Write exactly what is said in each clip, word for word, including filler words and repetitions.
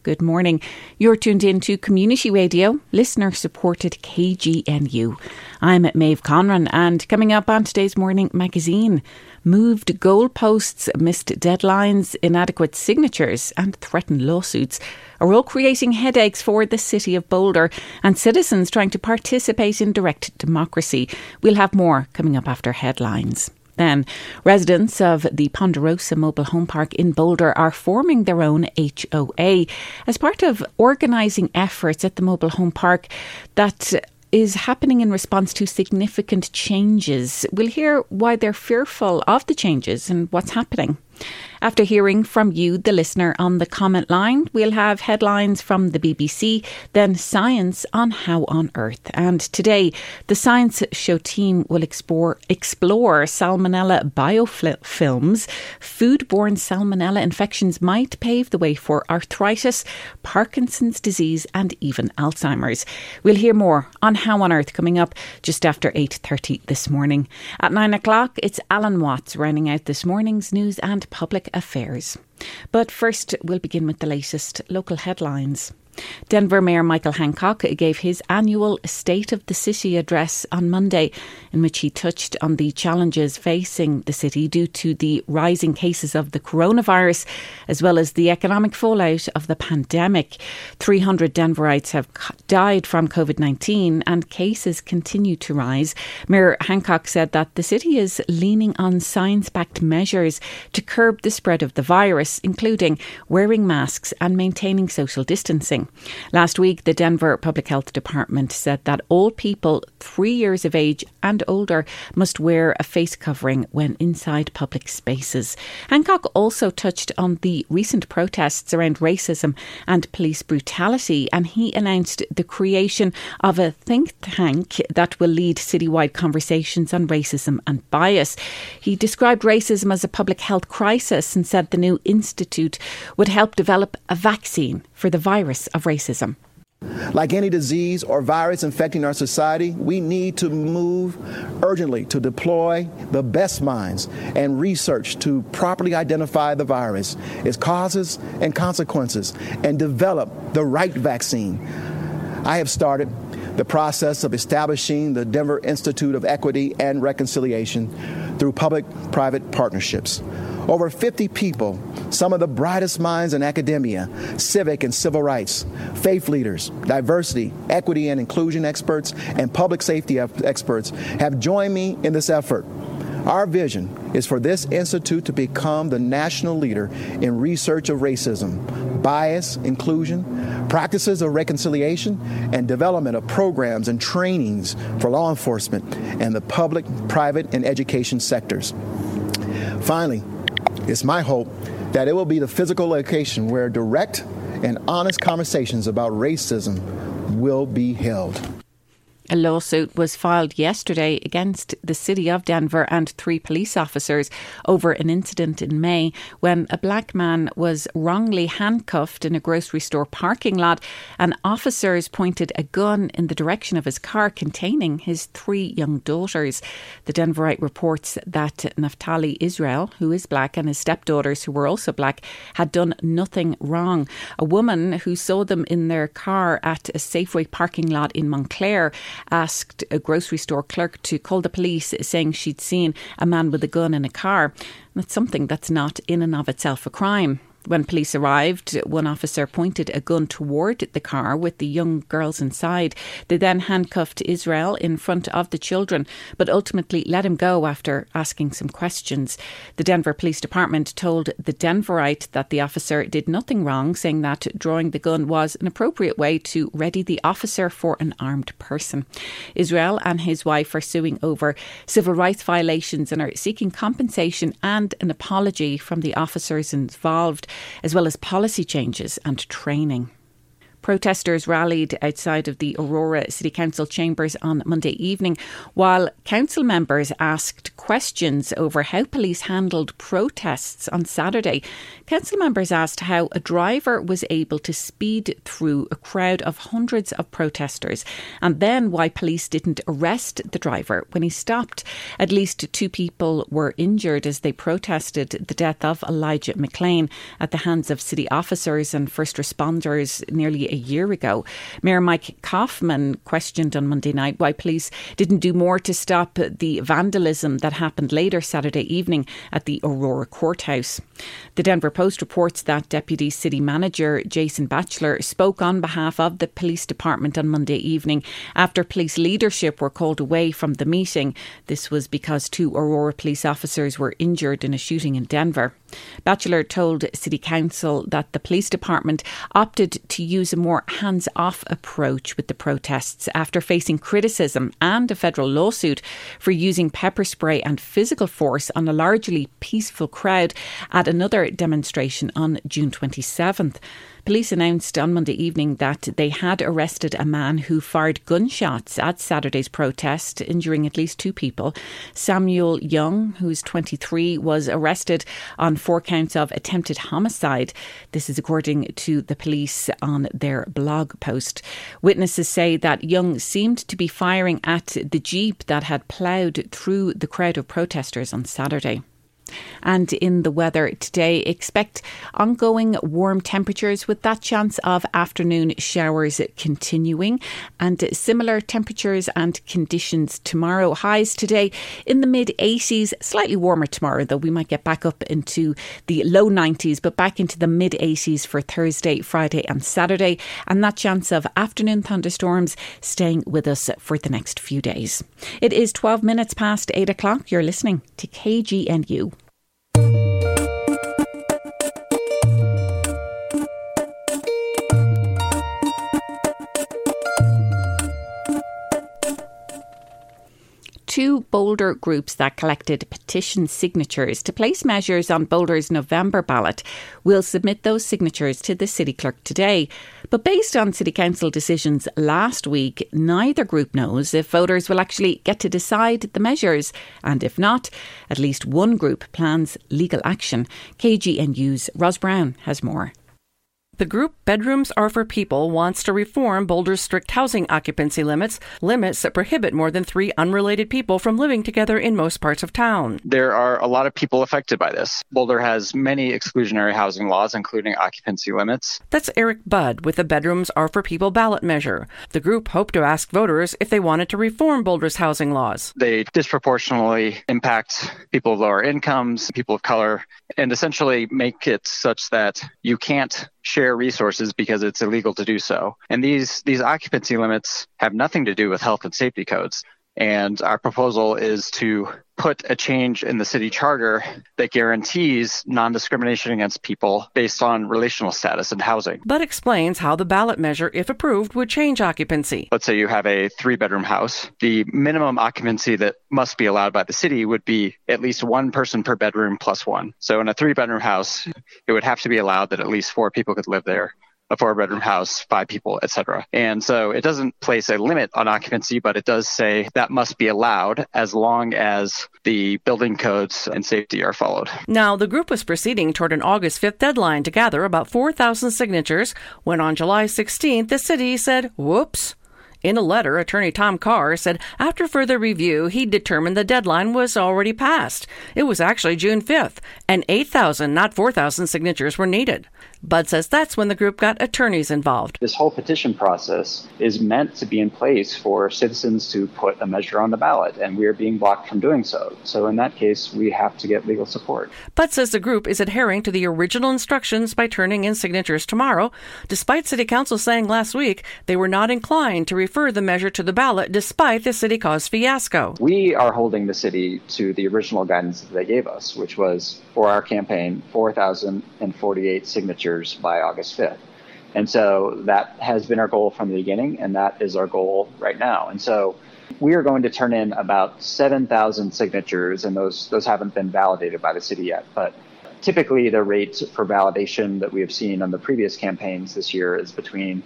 Good morning. You're tuned in to Community Radio, listener-supported K G N U. I'm Maeve Conran, and coming up on today's Morning Magazine, moved goalposts, missed deadlines, inadequate signatures and threatened lawsuits are all creating headaches for the City of Boulder and citizens trying to participate in direct democracy. We'll have more coming up after headlines. Then, residents of the Ponderosa Mobile Home Park in Boulder are forming their own H O A as part of organising efforts at the Mobile Home Park that is happening in response to significant changes. We'll hear why they're fearful of the changes and what's happening. After hearing from you, the listener, on the comment line, we'll have headlines from the B B C, then science on How on Earth. And today, the Science Show team will explore, explore salmonella biofilms. Foodborne salmonella infections might pave the way for arthritis, Parkinson's disease and even Alzheimer's. We'll hear more on How on Earth coming up just after eight thirty this morning. At nine o'clock, it's Alan Watts rounding out this morning's news and public affairs. But first, we'll begin with the latest local headlines. Denver Mayor Michael Hancock gave his annual State of the City address on Monday, in which he touched on the challenges facing the city due to the rising cases of the coronavirus, as well as the economic fallout of the pandemic. three hundred Denverites have died from covid nineteen and cases continue to rise. Mayor Hancock said that the city is leaning on science-backed measures to curb the spread of the virus, including wearing masks and maintaining social distancing. Last week, the Denver Public Health Department said that all people three years of age and older must wear a face covering when inside public spaces. Hancock also touched on the recent protests around racism and police brutality, and he announced the creation of a think tank that will lead citywide conversations on racism and bias. He described racism as a public health crisis and said the new institute would help develop a vaccine for the virus of racism. Like any disease or virus infecting our society, we need to move urgently to deploy the best minds and research to properly identify the virus, its causes and consequences, and develop the right vaccine. I have started the process of establishing the Denver Institute of Equity and Reconciliation through public-private partnerships. Over fifty people, some of the brightest minds in academia, civic and civil rights, faith leaders, diversity, equity and inclusion experts, and public safety experts have joined me in this effort. Our vision is for this institute to become the national leader in research of racism, bias, inclusion, practices of reconciliation, and development of programs and trainings for law enforcement and the public, private, and education sectors. Finally, it's my hope that it will be the physical location where direct and honest conversations about racism will be held. A lawsuit was filed yesterday against the City of Denver and three police officers over an incident in May when a black man was wrongly handcuffed in a grocery store parking lot and officers pointed a gun in the direction of his car containing his three young daughters. The Denverite reports that Naftali Israel, who is black, and his stepdaughters, who were also black, had done nothing wrong. A woman who saw them in their car at a Safeway parking lot in Montclair asked a grocery store clerk to call the police, saying she'd seen a man with a gun in a car. That's something that's not in and of itself a crime. When police arrived, one officer pointed a gun toward the car with the young girls inside. They then handcuffed Israel in front of the children, but ultimately let him go after asking some questions. The Denver Police Department told the Denverite that the officer did nothing wrong, saying that drawing the gun was an appropriate way to ready the officer for an armed person. Israel and his wife are suing over civil rights violations and are seeking compensation and an apology from the officers involved, as well as policy changes and training. Protesters rallied outside of the Aurora City Council chambers on Monday evening, while council members asked questions over how police handled protests on Saturday. Council members asked how a driver was able to speed through a crowd of hundreds of protesters, and then why police didn't arrest the driver when he stopped. At least two people were injured as they protested the death of Elijah McLean at the hands of city officers and first responders nearly a year ago. Mayor Mike Kaufman questioned on Monday night why police didn't do more to stop the vandalism that happened later Saturday evening at the Aurora Courthouse. The Denver Post reports that Deputy City Manager Jason Batchelor spoke on behalf of the police department on Monday evening after police leadership were called away from the meeting. This was because two Aurora police officers were injured in a shooting in Denver. Batchelor told City Council that the police department opted to use a more hands-off approach with the protests after facing criticism and a federal lawsuit for using pepper spray and physical force on a largely peaceful crowd at another demonstration on June twenty-seventh. Police announced on Monday evening that they had arrested a man who fired gunshots at Saturday's protest, injuring at least two people. Samuel Young, who's twenty-three, was arrested on four counts of attempted homicide. This is according to the police on their blog post. Witnesses say that Young seemed to be firing at the Jeep that had ploughed through the crowd of protesters on Saturday. And in the weather today, expect ongoing warm temperatures with that chance of afternoon showers continuing, and similar temperatures and conditions tomorrow. Highs today in the mid eighties, slightly warmer tomorrow though. We might get back up into the low nineties, but back into the mid eighties for Thursday, Friday and Saturday, and that chance of afternoon thunderstorms staying with us for the next few days. It is twelve minutes past eight o'clock. You're listening to K G N U. Two Boulder groups that collected petition signatures to place measures on Boulder's November ballot will submit those signatures to the city clerk today. But based on City Council decisions last week, neither group knows if voters will actually get to decide the measures. And if not, at least one group plans legal action. K G N U's Ros Brown has more. The group Bedrooms Are for People wants to reform Boulder's strict housing occupancy limits, limits that prohibit more than three unrelated people from living together in most parts of town. There are a lot of people affected by this. Boulder has many exclusionary housing laws, including occupancy limits. That's Eric Budd with the Bedrooms Are for People ballot measure. The group hoped to ask voters if they wanted to reform Boulder's housing laws. They disproportionately impact people of lower incomes, people of color, and essentially make it such that you can't share resources because it's illegal to do so. And these these occupancy limits have nothing to do with health and safety codes. And our proposal is to put a change in the city charter that guarantees non-discrimination against people based on relational status and housing. But explains how the ballot measure, if approved, would change occupancy. Let's say you have a three-bedroom house. The minimum occupancy that must be allowed by the city would be at least one person per bedroom plus one. So in a three-bedroom house, it would have to be allowed that at least four people could live there. A four-bedroom house, five people, et cetera. And so it doesn't place a limit on occupancy, but it does say that must be allowed as long as the building codes and safety are followed. Now, the group was proceeding toward an August fifth deadline to gather about four thousand signatures when on July sixteenth, the city said, whoops. In a letter, Attorney Tom Carr said after further review, he determined the deadline was already passed. It was actually June fifth, and eight thousand, not four thousand signatures were needed. Budd says that's when the group got attorneys involved. This whole petition process is meant to be in place for citizens to put a measure on the ballot, and we are being blocked from doing so. So in that case, we have to get legal support. Budd says the group is adhering to the original instructions by turning in signatures tomorrow, despite City Council saying last week they were not inclined to refer the measure to the ballot despite the city cause fiasco. We are holding the city to the original guidance that they gave us, which was for our campaign, four thousand forty-eight signatures by August fifth. And so that has been our goal from the beginning, and that is our goal right now. And so we are going to turn in about seven thousand signatures, and those those haven't been validated by the city yet. But typically the rate for validation that we have seen on the previous campaigns this year is between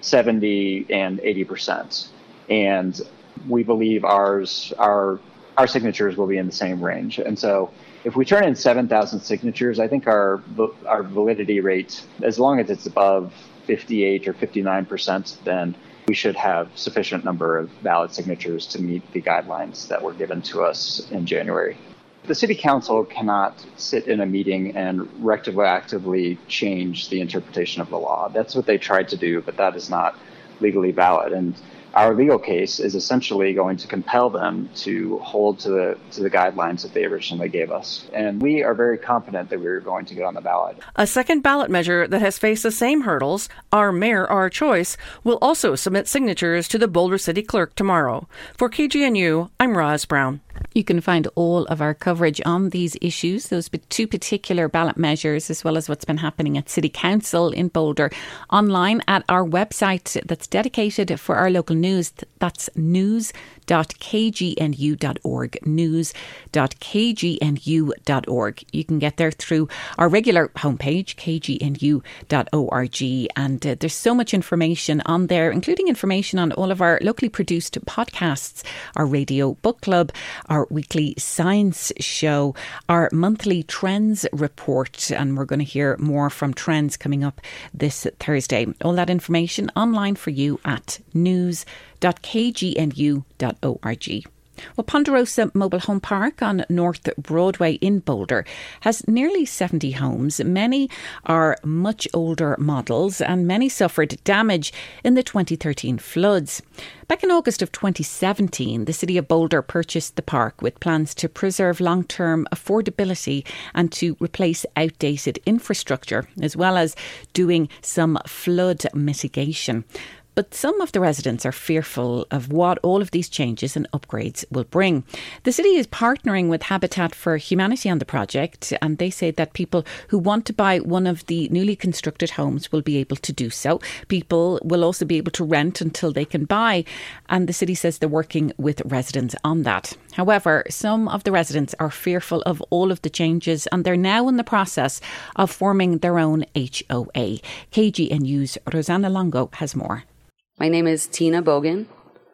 seventy and eighty percent. And we believe ours, our, our signatures will be in the same range. And so if we turn in seven thousand signatures, I think our, our validity rate, as long as it's above fifty-eight or fifty-nine percent, then we should have sufficient number of valid signatures to meet the guidelines that were given to us in January. The City Council cannot sit in a meeting and retroactively change the interpretation of the law. That's what they tried to do, but that is not legally valid. And our legal case is essentially going to compel them to hold to the to the guidelines that they originally gave us. And we are very confident that we're going to get on the ballot. A second ballot measure that has faced the same hurdles, Our Mayor, Our Choice, will also submit signatures to the Boulder City Clerk tomorrow. For K G N U, I'm Roz Brown. You can find all of our coverage on these issues, those two particular ballot measures, as well as what's been happening at City Council in Boulder, online at our website that's dedicated for our local news. That's news dot k g n u dot org, news dot k g n u dot org. You can get there through our regular homepage, k g n u dot org, and uh, there's so much information on there, including information on all of our locally produced podcasts, our radio book club, our weekly science show, our monthly trends report, and we're going to hear more from Trends coming up this Thursday. All that information online for you at news dot k g n u dot org. Well, Ponderosa Mobile Home Park on North Broadway in Boulder has nearly seventy homes. Many are much older models and many suffered damage in the twenty thirteen floods. Back in August of twenty seventeen, the City of Boulder purchased the park with plans to preserve long-term affordability and to replace outdated infrastructure, as well as doing some flood mitigation. But some of the residents are fearful of what all of these changes and upgrades will bring. The city is partnering with Habitat for Humanity on the project, and they say that people who want to buy one of the newly constructed homes will be able to do so. People will also be able to rent until they can buy, and the city says they're working with residents on that. However, some of the residents are fearful of all of the changes, and they're now in the process of forming their own H O A. K G N U's Rosanna Longo has more. My name is Tina Bogan,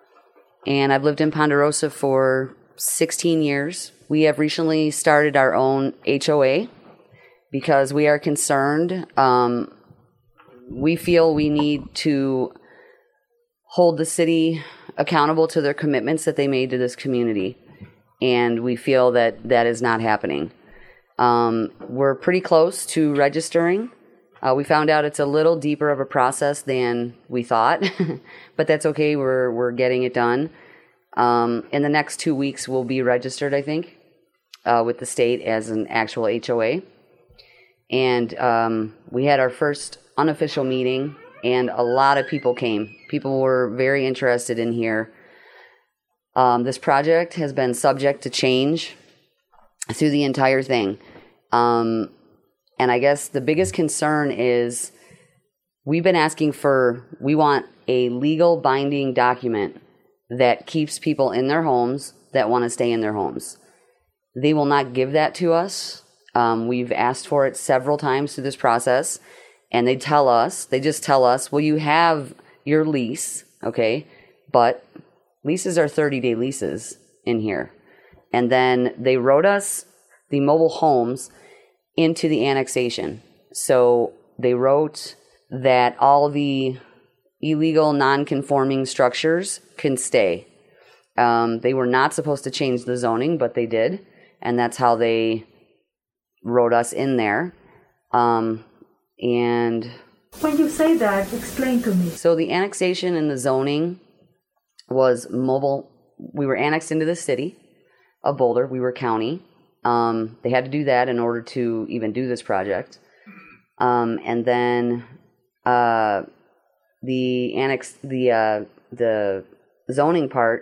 and I've lived in Ponderosa for sixteen years. We have recently started our own H O A because we are concerned. Um, we feel we need to hold the city accountable to their commitments that they made to this community, and we feel that that is not happening. Um, we're pretty close to registering. Uh, we found out it's a little deeper of a process than we thought, but that's okay. We're we're getting it done. Um, in the next two weeks, we'll be registered, I think, uh, with the state as an actual H O A. And um, we had our first unofficial meeting, and a lot of people came. People were very interested in here. Um, this project has been subject to change through the entire thing. Um, And I guess the biggest concern is we've been asking for, we want a legal binding document that keeps people in their homes that want to stay in their homes. They will not give that to us. Um, we've asked for it several times through this process, and they tell us, they just tell us, well, you have your lease, okay, but leases are thirty-day leases in here. And then they wrote us the mobile homes into the annexation. So they wrote that all the illegal non-conforming structures can stay. Um, they were not supposed to change the zoning, but they did. And that's how they wrote us in there. Um, and when you say that, explain to me. So the annexation and the zoning was mobile. We were annexed into the city of Boulder. We were county. Um, they had to do that in order to even do this project. Um, and then uh, the annex, the uh, the zoning part,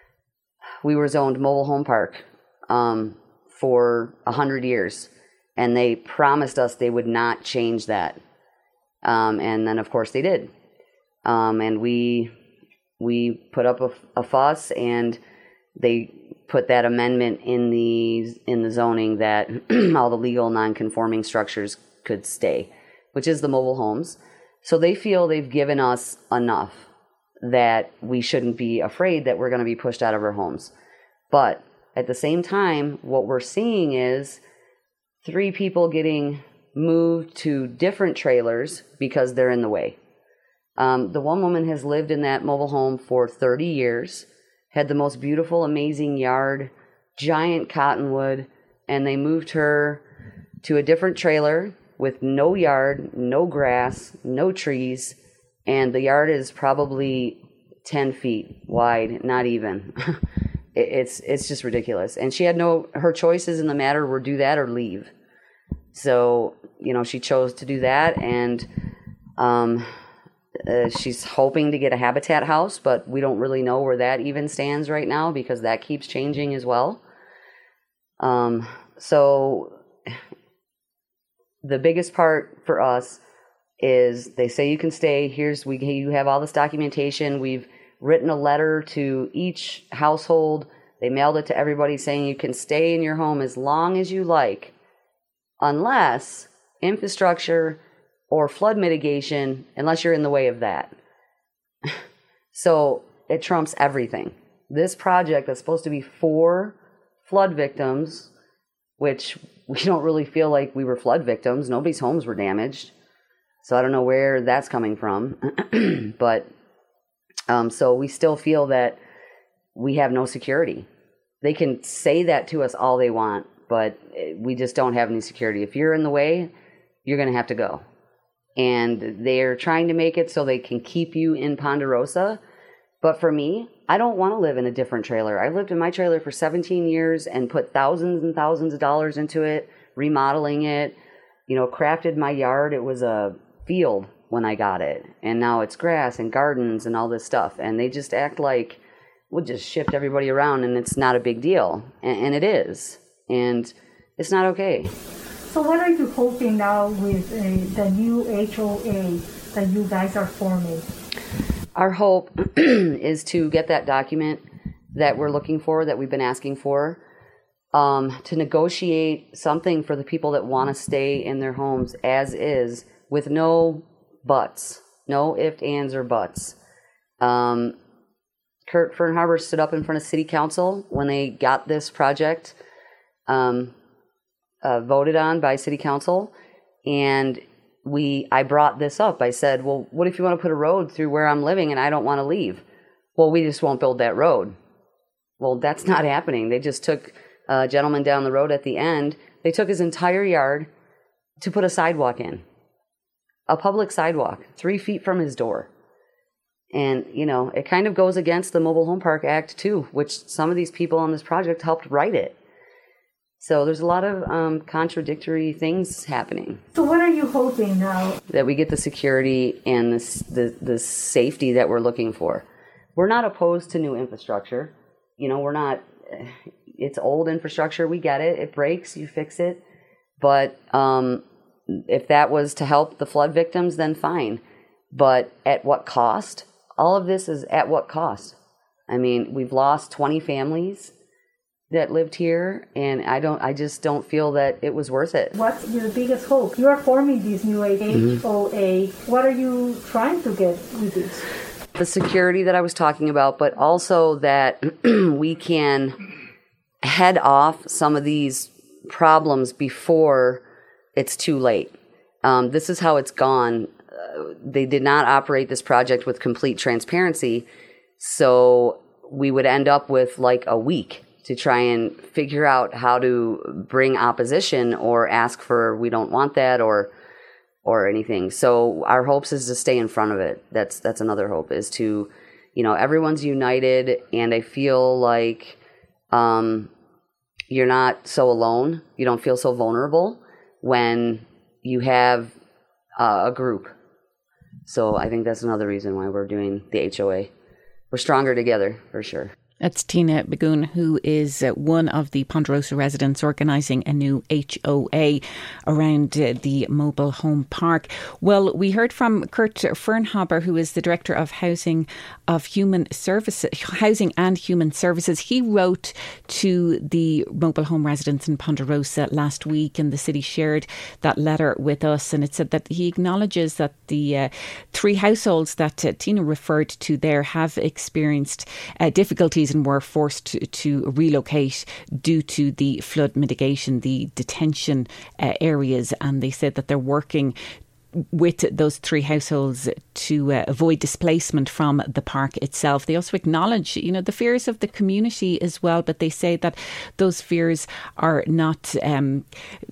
we were zoned mobile home park um, for a hundred years, and they promised us they would not change that. Um, and then, of course, they did. Um, and we we put up a, a fuss, and they put that amendment in the in the zoning that all the legal non-conforming structures could stay, which is the mobile homes. So they feel they've given us enough that we shouldn't be afraid that we're going to be pushed out of our homes. But at the same time, what we're seeing is three people getting moved to different trailers because they're in the way. Um, the one woman has lived in that mobile home for thirty years, had the most beautiful, amazing yard, giant cottonwood, and they moved her to a different trailer with no yard, no grass, no trees, and the yard is probably ten feet wide, not even. it's it's just ridiculous. And she had no, her choices in the matter were do that or leave. So, you know, she chose to do that, and um, uh, she's hoping to get a Habitat house, but we don't really know where that even stands right now because that keeps changing as well. Um, so the biggest part for us is they say you can stay. Here's, we you have all this documentation. We've written a letter to each household. They mailed it to everybody saying you can stay in your home as long as you like, unless infrastructure or flood mitigation, unless you're in the way of that. So it trumps everything. This project that's supposed to be for flood victims, which we don't really feel like we were flood victims. Nobody's homes were damaged. So I don't know where that's coming from. But um, so we still feel that we have no security. They can say that to us all they want, but we just don't have any security. If you're in the way, you're going to have to go. And they're trying to make it so they can keep you in Ponderosa. But for me, I don't want to live in a different trailer. I lived in my trailer for seventeen years and put thousands and thousands of dollars into it, remodeling it, you know, crafted my yard. It was a field when I got it. And now it's grass and gardens and all this stuff. And they just act like we'll just shift everybody around and it's not a big deal. And, and it is. And it's not okay. So what are you hoping now with uh, the new H O A that you guys are forming? Our hope is to get that document that we're looking for, that we've been asking for, um, to negotiate something for the people that want to stay in their homes as is, with no buts, no ifs, ands, or buts. Um, Kurt Fernharber stood up in front of City Council when they got this project um, uh, voted on by City Council, and we I brought this up. I said, well, what if you want to put a road through where I'm living and I don't want to leave? Well, we just won't build that road. Well, that's not happening. They just took a gentleman down the road at the end. They took his entire yard to put a sidewalk in, a public sidewalk, three feet from his door. And, you know, it kind of goes against the Mobile Home Park Act, too, which some of these people on this project helped write it. So there's a lot of um, contradictory things happening. So what are you hoping now? That we get the security and the, the, the safety that we're looking for. We're not opposed to new infrastructure. You know, we're not, it's old infrastructure. We get it. It breaks, you fix it. But um, if that was to help the flood victims, then fine. But at what cost? All of this is at what cost? I mean, we've lost twenty families that lived here, and I don't. I just don't feel that it was worth it. What's your biggest hope? You are forming this new H O A. Mm-hmm. What are you trying to get with this? The security that I was talking about, but also that we can head off some of these problems before it's too late. Um, this is how it's gone. Uh, they did not operate this project with complete transparency, so we would end up with like a week to try and figure out how to bring opposition or ask for we don't want that or or anything. So our hopes is to stay in front of it. That's that's another hope, is to, you know, everyone's united, and I feel like um, you're not so alone. You don't feel so vulnerable when you have uh, a group. So I think that's another reason why we're doing the H O A. We're stronger together, for sure. That's Tina Bagoon, who is uh, one of the Ponderosa residents organising a new H O A around uh, the mobile home park. Well, we heard from Kurt Fernhaber, who is the Director of Housing of Human Services, Housing and Human Services. He wrote to the mobile home residents in Ponderosa last week, and the city shared that letter with us. And it said that he acknowledges that the uh, three households that uh, Tina referred to there have experienced uh, difficulties and were forced to, to relocate due to the flood mitigation, the detention uh, areas. And they said that they're working with those three households to uh, avoid displacement from the park itself. They also acknowledge, you know, the fears of the community as well, but they say that those fears are not... Um,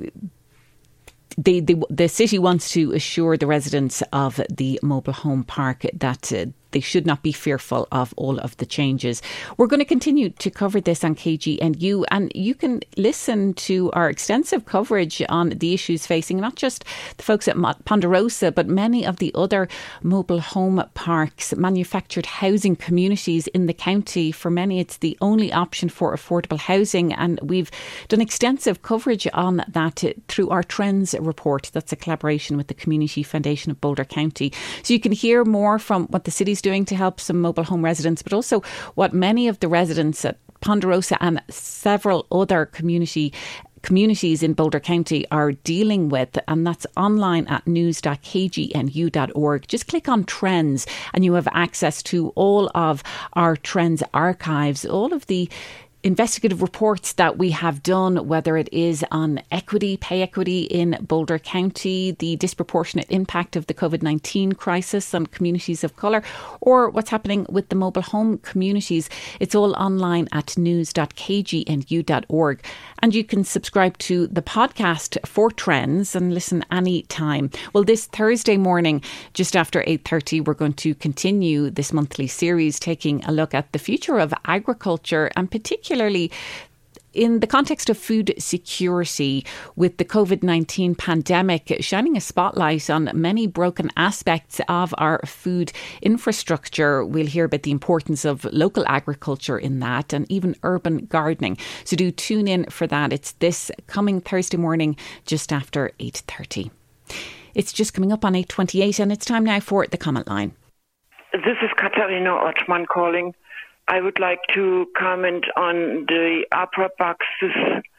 They, they, the city wants to assure the residents of the mobile home park that uh, they should not be fearful of all of the changes. We're going to continue to cover this on K G N U, and you can listen to our extensive coverage on the issues facing not just the folks at Ponderosa, but many of the other mobile home parks, manufactured housing communities in the county. For many, it's the only option for affordable housing, and we've done extensive coverage on that through our Trends report. That's a collaboration with the Community Foundation of Boulder County. So you can hear more from what the city's doing to help some mobile home residents, but also what many of the residents at Ponderosa and several other community communities in Boulder County are dealing with, and that's online at news dot k g n u dot org. Just click on Trends and you have access to all of our Trends archives, all of the investigative reports that we have done, whether it is on equity, pay equity in Boulder County, the disproportionate impact of the COVID nineteen crisis on communities of colour, or what's happening with the mobile home communities. It's all online at news dot k g n u dot org. And you can subscribe to the podcast for Trends and listen any time. Well, this Thursday morning, just after eight thirty, we're going to continue this monthly series taking a look at the future of agriculture, and particularly particularly in the context of food security, with the COVID nineteen pandemic shining a spotlight on many broken aspects of our food infrastructure. We'll hear about the importance of local agriculture in that, and even urban gardening. So do tune in for that. It's this coming Thursday morning, just after eight thirty. It's just coming up on eight twenty-eight, and it's time now for the comment line. This is Katharina Ottmann calling. I would like to comment on the opera box this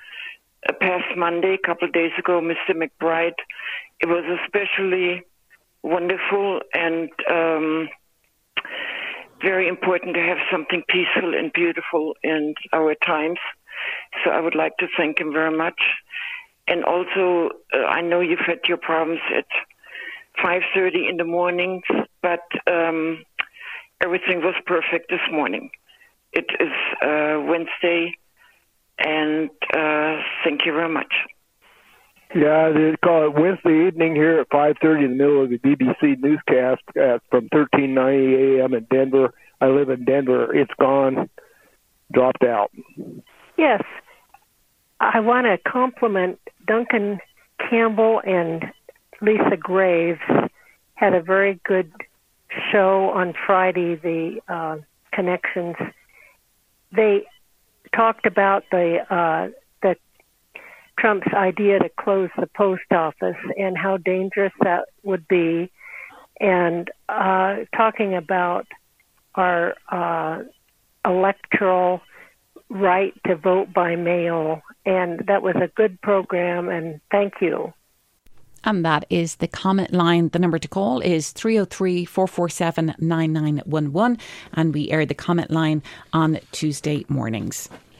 past Monday, a couple of days ago, Mister McBride. It was especially wonderful and um, very important to have something peaceful and beautiful in our times. So I would like to thank him very much. And also, uh, I know you've had your problems at five thirty in the mornings, but um, everything was perfect this morning. It is uh, Wednesday, and uh, thank you very much. Yeah, they call it Wednesday evening here at five thirty in the middle of the B B C newscast at, from thirteen ninety a.m. in Denver. I live in Denver. It's gone, dropped out. Yes. I want to compliment Duncan Campbell and Lisa Graves. Had a very good show on Friday, the uh, Connections. They talked about the uh, the Trump's idea to close the post office and how dangerous that would be, and uh, talking about our uh, electoral right to vote by mail. And that was a good program, and thank you. And that is the comment line. The number to call is three oh three, four four seven, nine nine one one. And we air the comment line on Tuesday mornings.